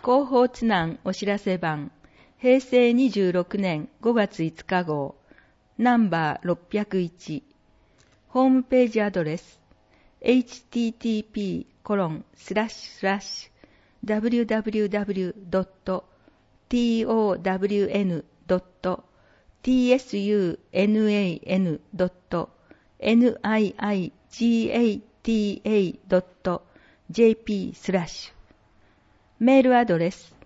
広報津南お知らせ版、平成26年5月5日号、ナンバー601、ホームページアドレス、http://www.town.niigata.jp/ メールアドレス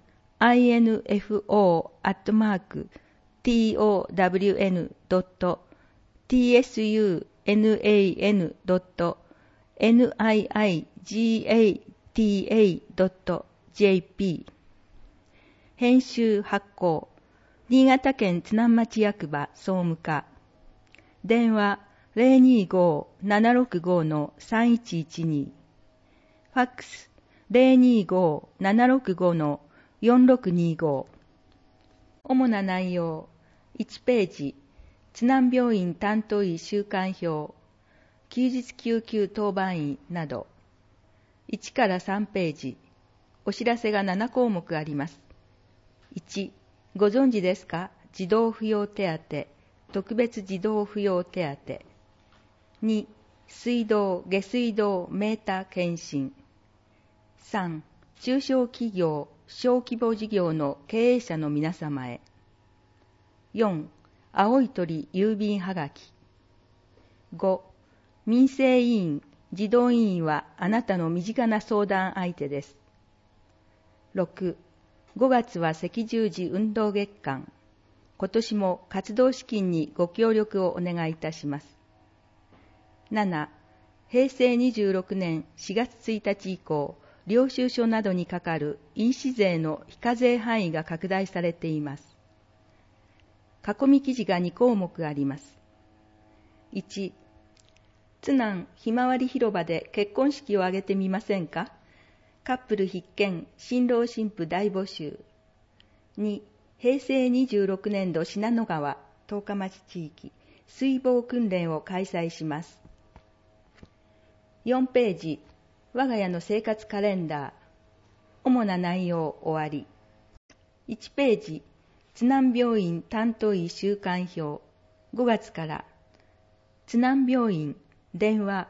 info@town.niigata.jp 編集発行新潟県津南町役場総務課電話 025-765-3112 ファックス 025-765-4625 主な内容1ページ津南病院担当医週間表休日救急当番医など1から3ページお知らせが7項目あります。1、ご存知ですか？児童扶養手当、特別児童扶養手当。2、水道・下水道メーター検診。3、中小企業・小規模事業の経営者の皆様へ。4、青い鳥郵便はがき。5、民生委員・児童委員はあなたの身近な相談相手です。6、5月は赤十字運動月間。今年も活動資金にご協力をお願いいたします。7、平成26年4月1日以降、領収書などにかかる印紙税の非課税範囲が拡大されています。囲み記事が2項目あります。1、津南ひまわり広場で結婚式を挙げてみませんか？カップル必見、新郎新婦大募集。2、平成26年度信濃川十日町地域水防訓練を開催します。4ページ、我が家の生活カレンダー。主な内容終わり。1ページ、津南病院担当医週間表。5月から。津南病院、電話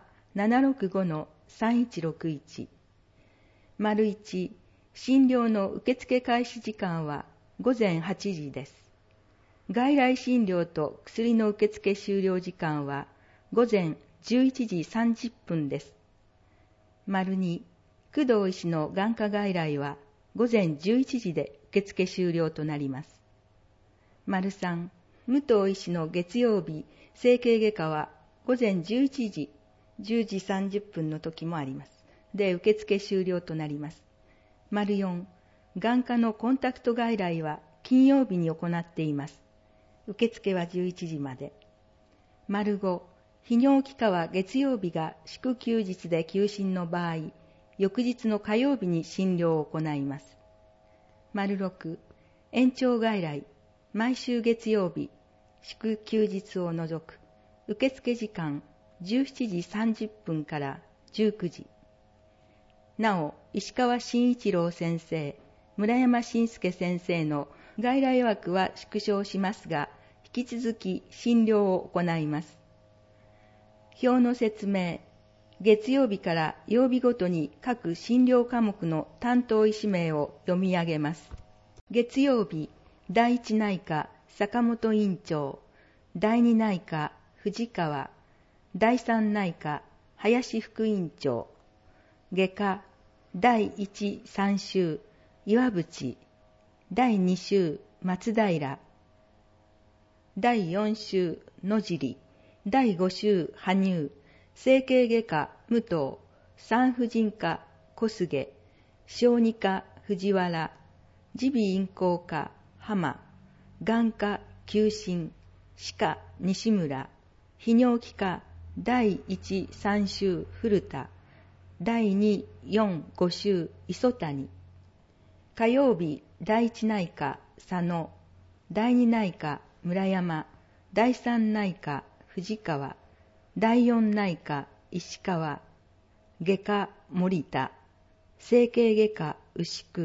765-3161。丸1、診療の受付開始時間は午前8時です。外来診療と薬の受付終了時間は午前11時30分です。丸2、工藤医師の眼科外来は午前11時で受付終了となります。丸3、武藤医師の月曜日整形外科は午前11時、10時30分の時もあります。で、受付終了となります。丸4、眼科のコンタクト外来は金曜日に行っています。受付は11時まで。丸5、泌尿器科は月曜日が祝休日で休診の場合、翌日の火曜日に診療を行います。丸6、延長外来、毎週月曜日、祝休日を除く、受付時間17時30分から19時。なお、石川慎一郎先生、村山信介先生の外来枠は縮小しますが、引き続き診療を行います。表の説明、月曜日から曜日ごとに各診療科目の担当医師名を読み上げます。月曜日、第一内科、坂本院長、第二内科、藤川、第三内科、林副院長、外科、第一3週、岩渕、第2週、松平、第4週、野尻、第5週、羽生、整形外科、武藤、産婦人科、小菅、小児科、藤原、耳鼻咽喉科、浜、眼科、急診、歯科、西村、泌尿器科、第1、3週、古田、第2、4、5週、磯谷。火曜日、第1内科、佐野。第2内科、村山。第3内科、藤川。第4内科、石川。外科、森田。整形外科、牛久。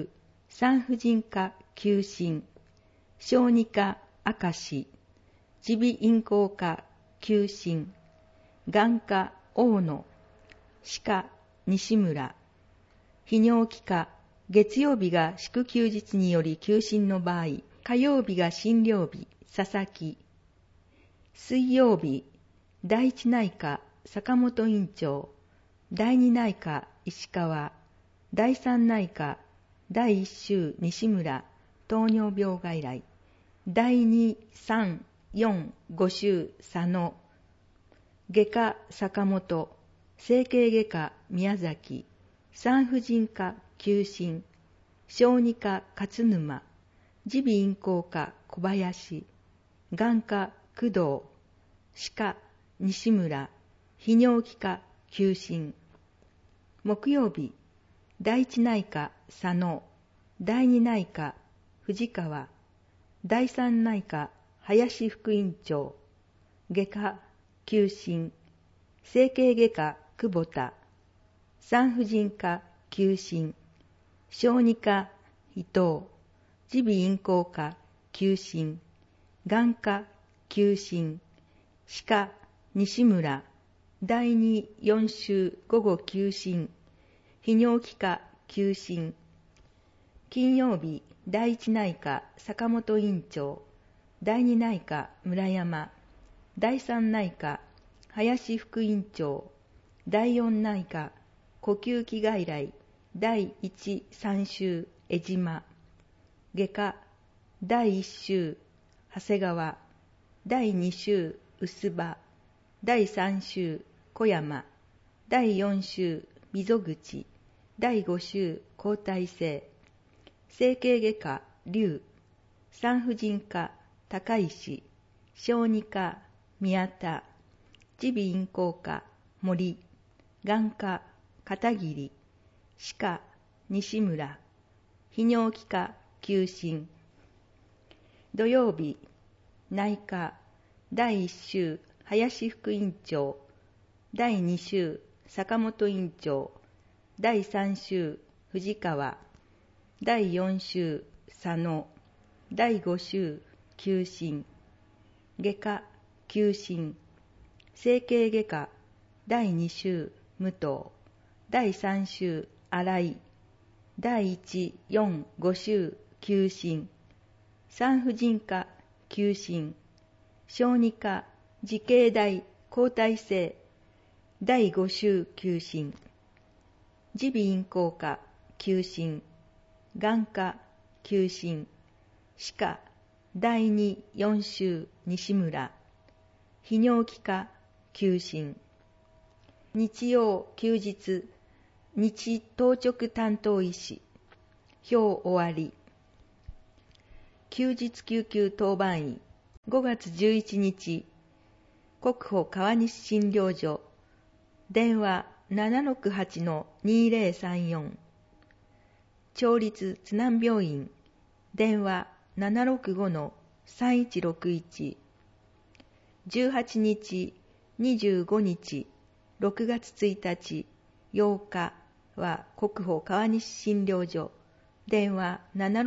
産婦人科休診、小児科明石、耳鼻咽喉科休診、眼科大野、歯科西村、泌尿器科月曜日が祝休日により休診の場合、火曜日が診療日佐々木、水曜日第一内科坂本院長、第二内科石川、第三内科第一週西村糖尿病外来、第二、三、四、五週佐野、外科坂本、整形外科宮崎、産婦人科休診、小児科勝沼、耳鼻咽喉科小林、眼科工藤、歯科西村、泌尿器科休診。木曜日、第一内科佐野、第二内科藤川、第三内科林副院長、外科休診、整形外科久保田、産婦人科休診、小児科伊藤、耳鼻咽喉科休診、眼科休診、歯科西村、第2、4週午後休診、泌尿器科休診。金曜日、第一内科坂本院長、第二内科村山、第三内科林副院長、第四内科呼吸器外来第1、3週江島、外科第1週長谷川、第2週臼場、第3週小山、第4週溝口、第5週交代性、整形外科龍、産婦人科高石、小児科宮田、耳鼻咽喉科森、眼科片桐、歯科西村、泌尿器科休診。土曜日、内科第1週林副院長、第2週坂本院長、第3週藤川、第4週佐野、第5週休診。外科休診、整形外科第2週武藤、第3週新井、第1、4、5週休診。産婦人科休診、小児科慈恵大交代性第5週休診。耳鼻咽喉科休診、眼科休診、歯科第2、4週西村、泌尿器科休診。日曜休日、日当直担当医師、表終わり。休日救急当番医、5月11日、国保川西診療所、電話 768-2034、町立津南病院、電話 765-3161、18日、25日、6月1日、8日は国保川西診療所、電話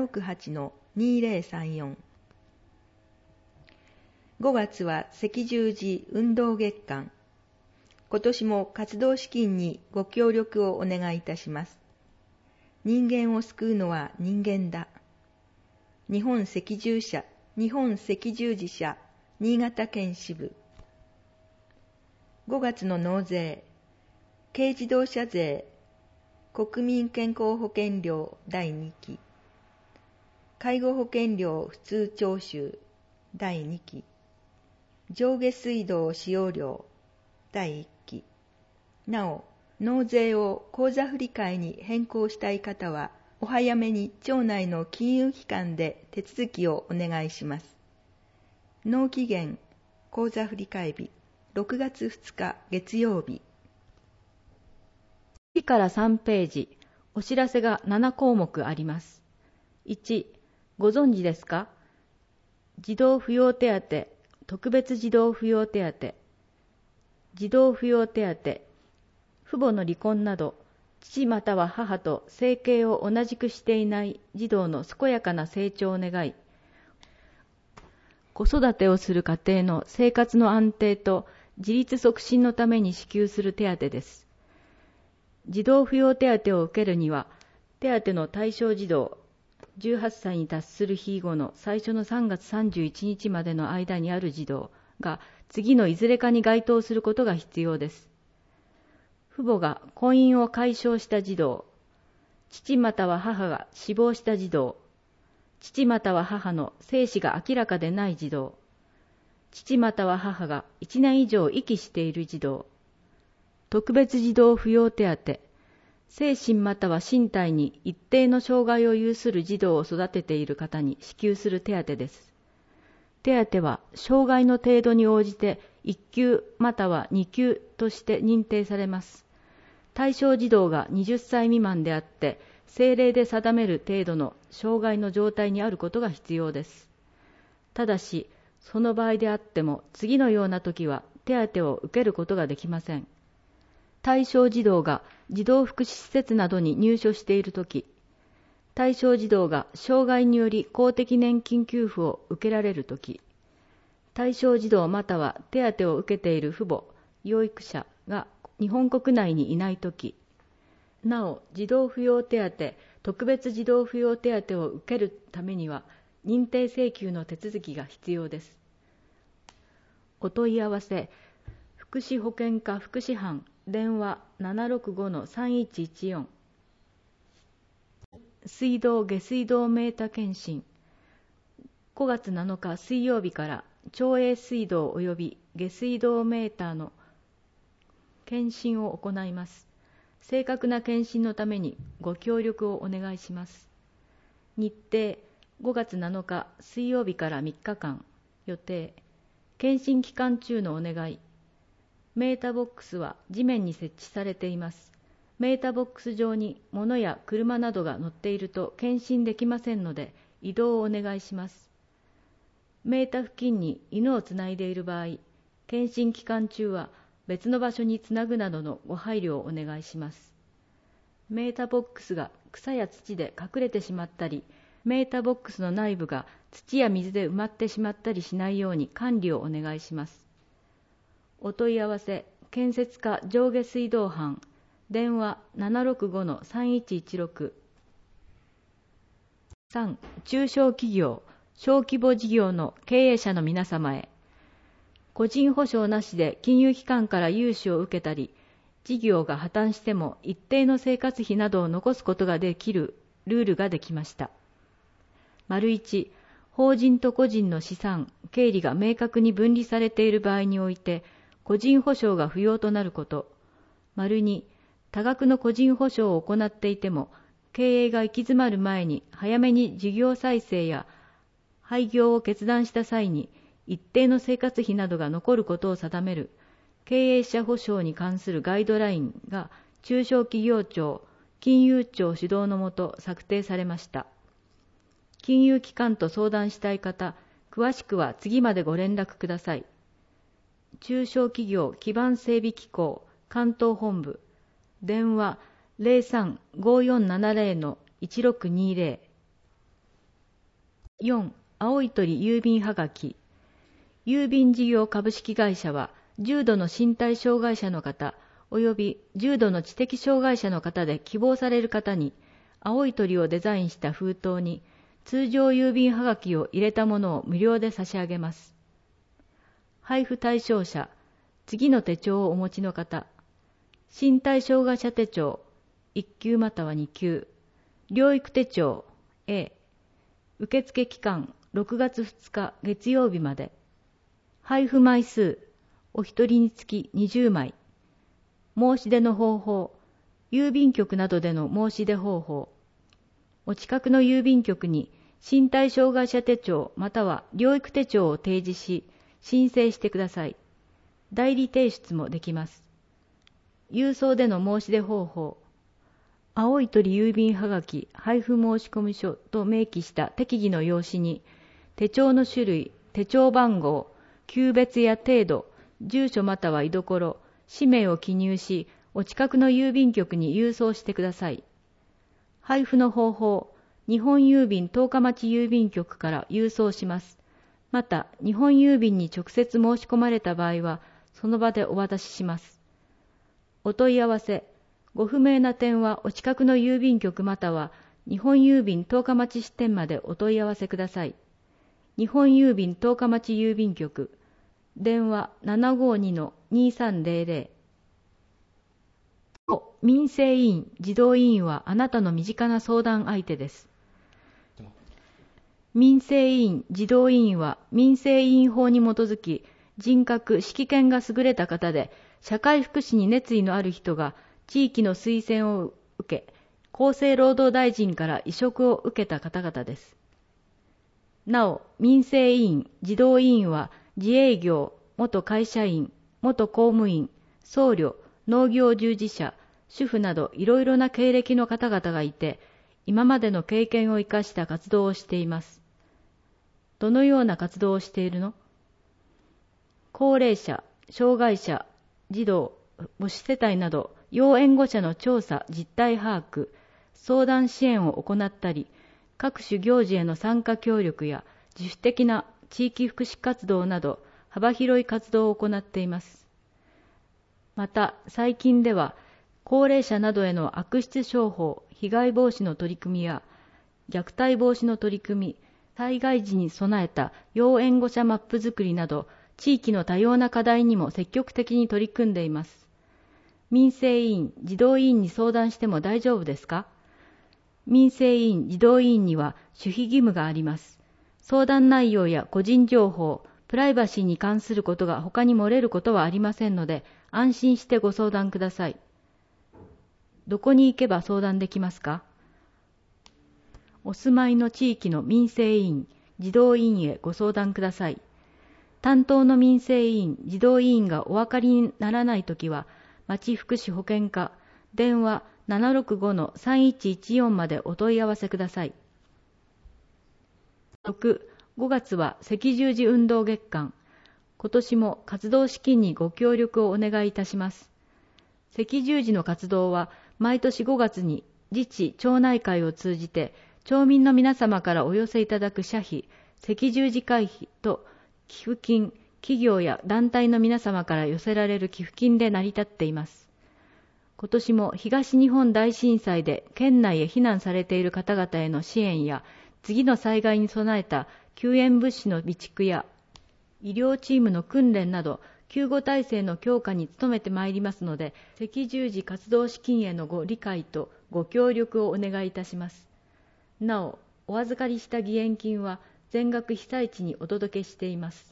768-2034。5月は赤十字運動月間。今年も活動資金にご協力をお願いいたします。人間を救うのは人間だ。日本赤十字社新潟県支部。5月の納税、軽自動車税、国民健康保険料第2期、介護保険料普通徴収第2期、上下水道使用料第1期。なお、納税を口座振替に変更したい方は、お早めに町内の金融機関で手続きをお願いします。納期限、口座振替日、6月2日月曜日。 1から3ページ、お知らせが7項目あります。1、ご存知ですか？児童扶養手当、特別児童扶養手当、児童扶養手当、父母の離婚など、 父または母と生計を同じくしていない児童の健やかな成長を願い、子育てをする家庭の生活の安定と自立促進のために支給する手当です。児童扶養手当を受けるには、手当の対象児童、18歳に達する日後の最初の3月31日までの間にある児童が次のいずれかに該当することが必要です。父母が婚姻を解消した児童、父または母が死亡した児童、父または母の生死が明らかでない児童、父または母が1年以上遺棄している児童、特別児童扶養手当、精神または身体に一定の障害を有する児童を育てている方に支給する手当です。手当は障害の程度に応じて1級または2級として認定されます。対象児童が20歳未満であって、政令で定める程度の障害の状態にあることが必要です。ただし、その場合であっても、次のような時は手当を受けることができません。対象児童が児童福祉施設などに入所しているとき、対象児童が障害により公的年金給付を受けられるとき、対象児童または手当を受けている父母、養育者が日本国内にいないとき、なお児童扶養手当、特別児童扶養手当を受けるためには認定請求の手続きが必要です。お問い合わせ、福祉保健課福祉班、電話 765-3114。水道・下水道メータ検診。5月7日水曜日から町営水道及び下水道メーターの検診を行います。正確な検診のためにご協力をお願いします。日程、5月7日水曜日から3日間。予定、検診期間中のお願い。メータボックスは地面に設置されています。メータボックス上に物や車などが乗っていると検診できませんので、移動をお願いします。メータ付近に犬をつないでいる場合、検診期間中は別の場所につなぐなどのご配慮をお願いします。メータボックスが草や土で隠れてしまったり、メータボックスの内部が土や水で埋まってしまったりしないように管理をお願いします。お問い合わせ、建設課上下水道班、電話 765-3116。3. 中小企業、小規模事業の経営者の皆様へ、個人保証なしで金融機関から融資を受けたり、事業が破綻しても一定の生活費などを残すことができるルールができました。1、法人と個人の資産、経理が明確に分離されている場合において、個人保証が不要となること。2、多額の個人保証を行っていても、経営が行き詰まる前に早めに事業再生や廃業を決断した際に、一定の生活費などが残ることを定める経営者保証に関するガイドラインが中小企業庁、金融庁主導のもと策定されました。金融機関と相談したい方、詳しくは次までご連絡ください。中小企業基盤整備機構関東本部、電話 03-5470-1620。 4. 青い鳥郵便はがき。郵便事業株式会社は、重度の身体障害者の方及び重度の知的障害者の方で希望される方に、青い鳥をデザインした封筒に通常郵便はがきを入れたものを無料で差し上げます。配布対象者、次の手帳をお持ちの方、身体障害者手帳1級または2級、療育手帳 A、受付期間6月2日月曜日まで、配布枚数お一人につき20枚、申し出の方法、郵便局などでの申し出方法、お近くの郵便局に身体障害者手帳または療育手帳を提示し、申請してください。代理提出もできます。郵送での申し出方法、青い鳥郵便はがき配布申込書と明記した適宜の用紙に、手帳の種類、手帳番号、級別や程度、住所または居所、氏名を記入し、 お近くの郵便局に郵送してください。配布の方法、日本郵便十日町郵便局から郵送します。また、日本郵便に直接申し込まれた場合は、その場でお渡しします。お問い合わせ、ご不明な点はお近くの郵便局または日本郵便十日町支店までお問い合わせください。日本郵便十日町郵便局、電話 752-2300。民生委員、児童委員はあなたの身近な相談相手です。民生委員、児童委員は民生委員法に基づき、人格、識見が優れた方で、社会福祉に熱意のある人が地域の推薦を受け、厚生労働大臣から委嘱を受けた方々です。なお、民生委員、児童委員は自営業、元会社員、元公務員、僧侶、農業従事者、主婦などいろいろな経歴の方々がいて、今までの経験を生かした活動をしています。どのような活動をしているの？高齢者、障害者、児童、母子世帯など要援護者の調査・実態把握、相談支援を行ったり、各種行事への参加協力や自主的な地域福祉活動など幅広い活動を行っています。また、最近では高齢者などへの悪質商法、被害防止の取り組みや虐待防止の取り組み、災害時に備えた要援護者マップ作りなど地域の多様な課題にも積極的に取り組んでいます。民生委員、児童委員に相談しても大丈夫ですか？民生委員、児童委員には守秘義務があります。相談内容や個人情報、プライバシーに関することが他に漏れることはありませんので、安心してご相談ください。どこに行けば相談できますか？お住まいの地域の民生委員、児童委員へご相談ください。担当の民生委員、児童委員がお分かりにならないときは、町福祉保健課、電話 765-3114 までお問い合わせください。6、5月は赤十字運動月間。今年も活動資金にご協力をお願いいたします。赤十字の活動は、毎年5月に自治町内会を通じて、町民の皆様からお寄せいただく社費、赤十字会費と寄付金、企業や団体の皆様から寄せられる寄付金で成り立っています。今年も東日本大震災で県内へ避難されている方々への支援や、次の災害に備えた救援物資の備蓄や、医療チームの訓練など、救護体制の強化に努めてまいりますので、赤十字活動資金へのご理解とご協力をお願いいたします。なお、お預かりした義援金は全額被災地にお届けしています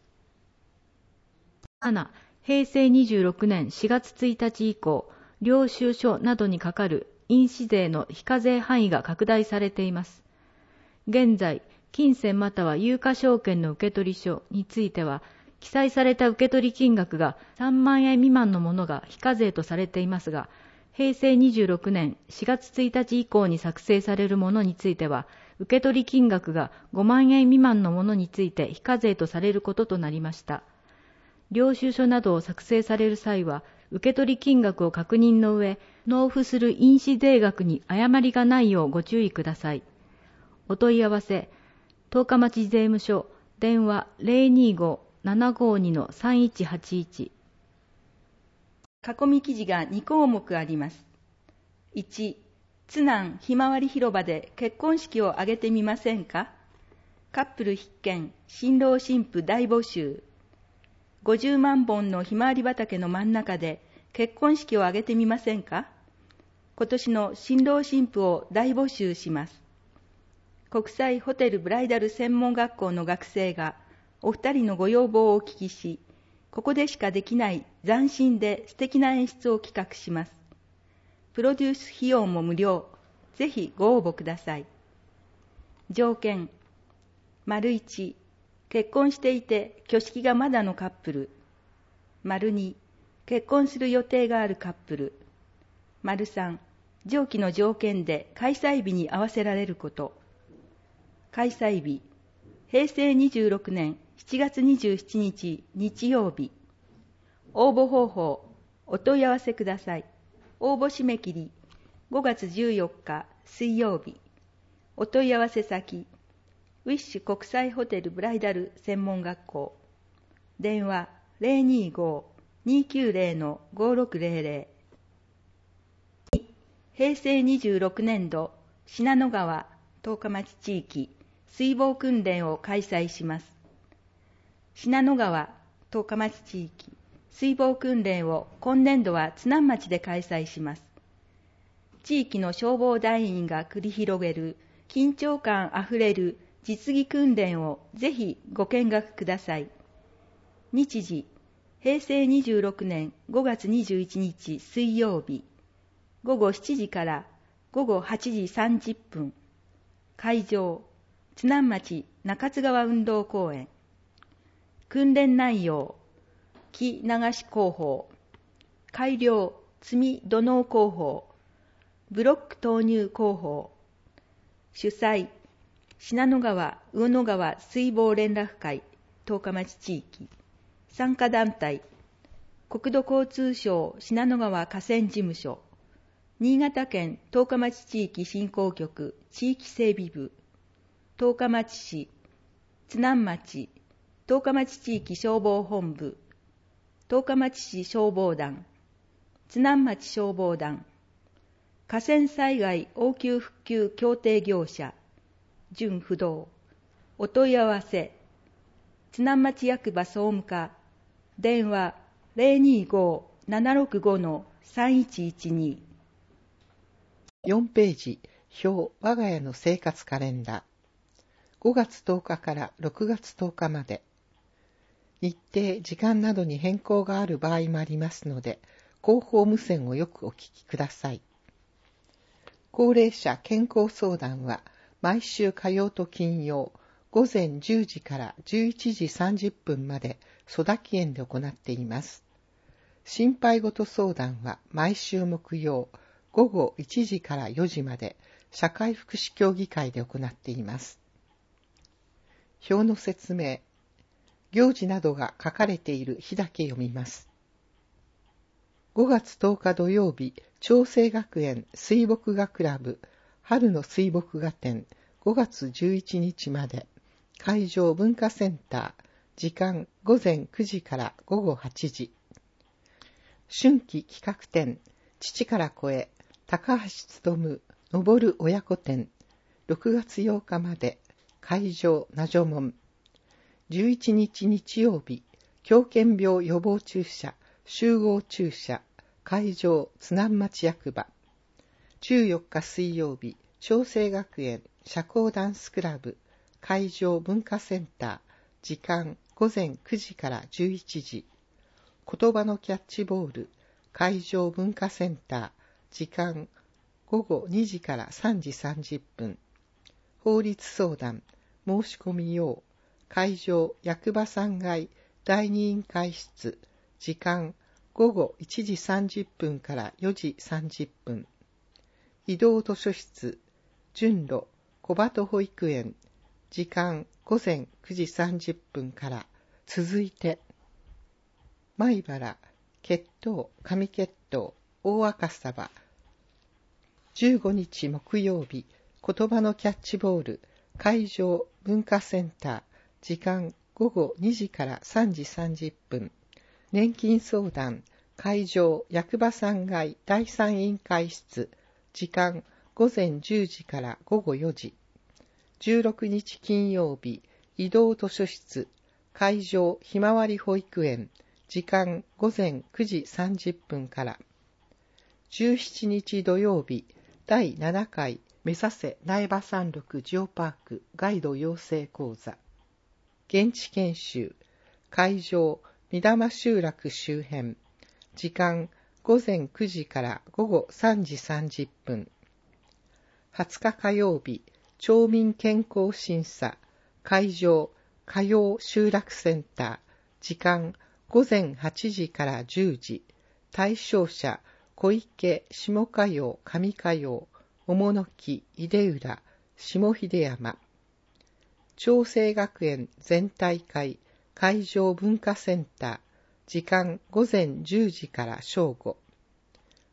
。7、平成26年4月1日以降、領収書などにかかる印紙税の非課税範囲が拡大されています。現在、金銭または有価証券の受取書については、記載された受取金額が3万円未満のものが非課税とされていますが、平成26年4月1日以降に作成されるものについては、受取金額が5万円未満のものについて非課税とされることとなりました。領収書などを作成される際は、受取金額を確認の上、納付する印紙税額に誤りがないようご注意ください。お問い合わせ、十日町税務署、電話 025-752-3181。 囲み記事が2項目あります。1、津南ひまわり広場で結婚式を挙げてみませんか？カップル必見、新郎新婦大募集。50万本のひまわり畑の真ん中で結婚式を挙げてみませんか？今年の新郎新婦を大募集します。国際ホテルブライダル専門学校の学生がお二人のご要望をお聞きし、ここでしかできない斬新で素敵な演出を企画します。プロデュース費用も無料。ぜひご応募ください。条件、1、結婚していて挙式がまだのカップル。2、結婚する予定があるカップル。3、上記の条件で開催日に合わせられること。開催日、平成26年7月27日日曜日。応募方法、お問い合わせください。 応募締め切り5月14日水曜日。お問い合わせ先、ウィッシュ国際ホテルブライダル専門学校。電話 025-290-5600。平成26年度信濃川十日町地域水防訓練を開催します。信濃川十日町地域水防訓練を今年度は津南町で開催します。地域の消防団員が繰り広げる緊張感あふれる実技訓練をぜひご見学ください。日時、平成26年5月21日水曜日、午後7時から午後8時30分。会場、津南町中津川運動公園。訓練内容、木流し工法、改良積み土のう工法、ブロック投入工法。主催、信濃川魚野川水防連絡会十日町地域。参加団体、国土交通省信濃川河川事務所、新潟県十日町地域振興局地域整備部、十日町市、津南町、十日町地域消防本部、十日町市消防団、津南町消防団、河川災害応急復旧協定業者、準不動。お問い合わせ、津南町役場総務課、電話 025-765-3112。 4ページ、表、我が家の生活カレンダー。5月10日から6月10日まで。日程、時間などに変更がある場合もありますので、広報無線をよくお聞きください。高齢者健康相談は、毎週火曜と金曜、午前10時から11時30分まで、曽田木園で行っています。心配事相談は、毎週木曜、午後1時から4時まで、社会福祉協議会で行っています。表の説明、行事などが書かれている日だけ読みます。5月10日土曜日、長生学園水墨画クラブ春の水墨画展5月11日まで、会場文化センター、時間午前9時から午後8時。春季企画展、父から子へ、高橋勉昇る親子展6月8日まで、会場ナジョモン。11日日曜日、狂犬病予防注射集合注射、会場津南町役場。14日水曜日、長生学園社交ダンスクラブ、会場文化センター、時間午前9時から11時。言葉のキャッチボール、会場文化センター、時間午後2時から3時30分。法律相談、申し込み用、会場役場3階第2委員会室、時間午後1時30分から4時30分。移動図書室、順路小鳩保育園、時間午前9時30分から。続いて、米原、血統、上血統、大赤鯖。15日木曜日、言葉のキャッチボール、会場文化センター、時間午後2時から3時30分。年金相談、会場役場3階第3委員会室、時間午前10時から午後4時。16日金曜日、移動図書室、会場ひまわり保育園、時間午前9時30分から。17日土曜日、第7回目指せ苗場山麓ジオパークガイド養成講座。現地研修、会場三玉集落周辺、時間午前9時から午後3時30分。20日火曜日、町民健康審査、会場火曜集落センター、時間午前8時から10時。対象者小池下加陽上加陽桃の木井出浦下秀山。長生学園全体会会場文化センター、時間午前10時から正午。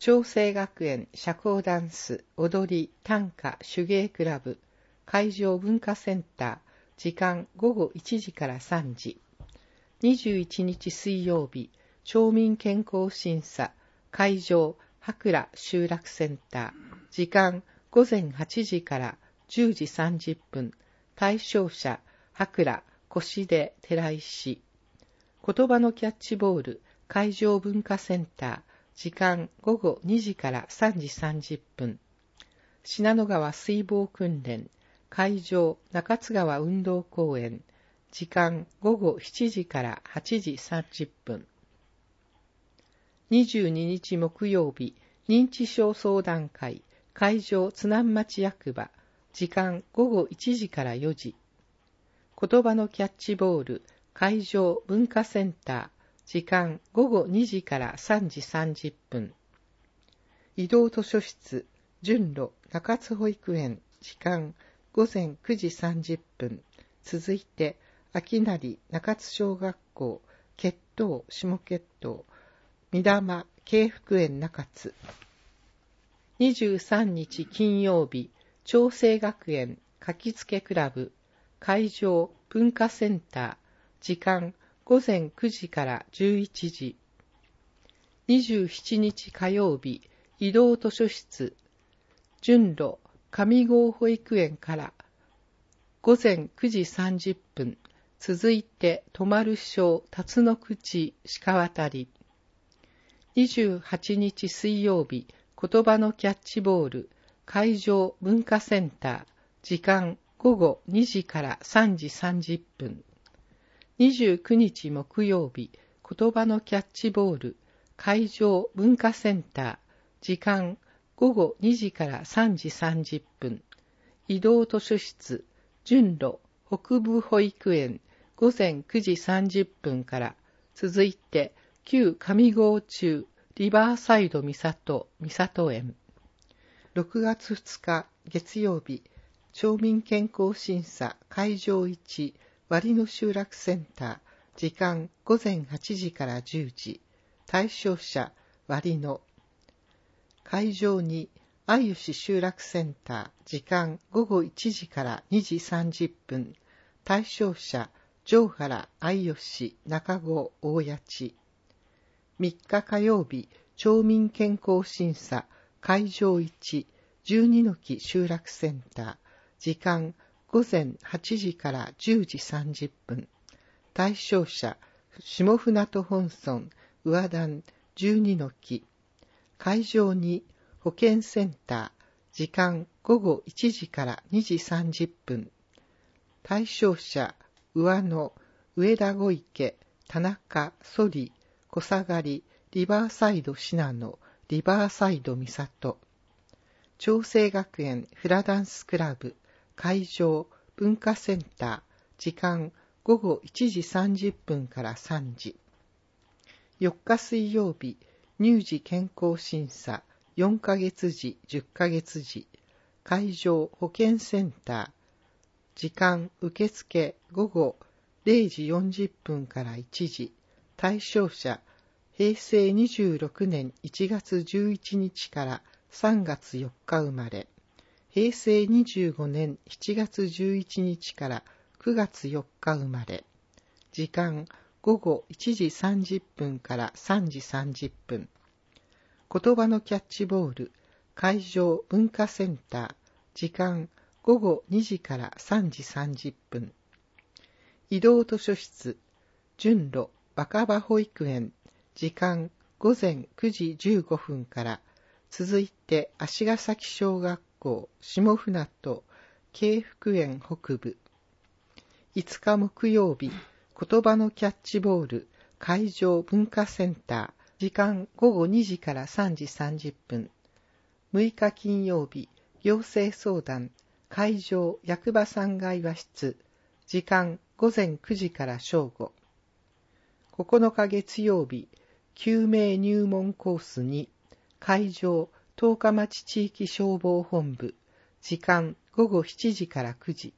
長生学園社交ダンス踊り短歌手芸クラブ会場文化センター、時間午後1時から3時。21日水曜日、町民健康審査会場博良集落センター、時間午前8時から10時30分。対象者博良越出寺石。言葉のキャッチボール会場文化センター、時間午後2時から3時30分。信濃川水防訓練会場中津川運動公園、時間午後7時から8時30分。22日木曜日、認知症相談会会場津南町役場、時間午後1時から4時。言葉のキャッチボール会場文化センター、時間午後2時から3時30分。移動図書室順路中津保育園、時間午前9時30分。続いて秋成中津小学校血統下血統御霊慶福園中津。23日金曜日、長生学園書きつけクラブ会場文化センター、時間午前9時から11時。27日火曜日、移動図書室順路上郷保育園から午前9時30分。続いて泊まる小辰野口鹿渡り。28日水曜日、言葉のキャッチボール会場文化センター、時間午後2時から3時30分。29日木曜日、言葉のキャッチボール会場文化センター、時間午後2時から3時30分。移動図書室順路北部保育園、午前9時30分から。続いて旧上郷中リバーサイド三里園。6月2日月曜日、町民健康審査会場1割野集落センター、時間午前8時から10時。対象者割野。会場2相吉集落センター、時間午後1時から2時30分。対象者城原相吉中郷大谷地。3日火曜日、町民健康審査会場1 12の木集落センター、時間午前8時から10時30分。対象者下船渡本村上段12の木。会場2保健センター、時間午後1時から2時30分。対象者上野上田小池田中ソリ小下がりリバーサイド信濃リバーサイド三里。長生学園フラダンスクラブ会場文化センター、時間午後1時30分から3時。4日水曜日、乳児健康審査4ヶ月時10ヶ月時。会場保健センター、時間受付午後0時40分から1時。対象者平成26年1月11日から3月4日生まれ、平成25年7月11日から9月4日生まれ。時間午後1時30分から3時30分。言葉のキャッチボール会場文化センター、時間午後2時から3時30分。移動図書室順路若葉保育園、時間午前9時15分から。続いて足ヶ崎小学校下船渡慶福園北部。5日木曜日、言葉のキャッチボール会場文化センター、時間午後2時から3時30分。6日金曜日、行政相談会場役場3階和室、時間午前9時から正午。9日月曜日、救命入門コース2、会場十日町地域消防本部、時間午後7時から9時。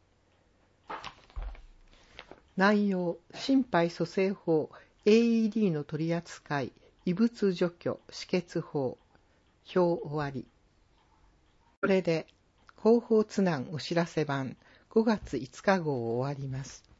内容、心肺蘇生法 AED の取り扱い、異物除去止血法。 表終わり。これで広報津南お知らせ版5月5日号を終わります。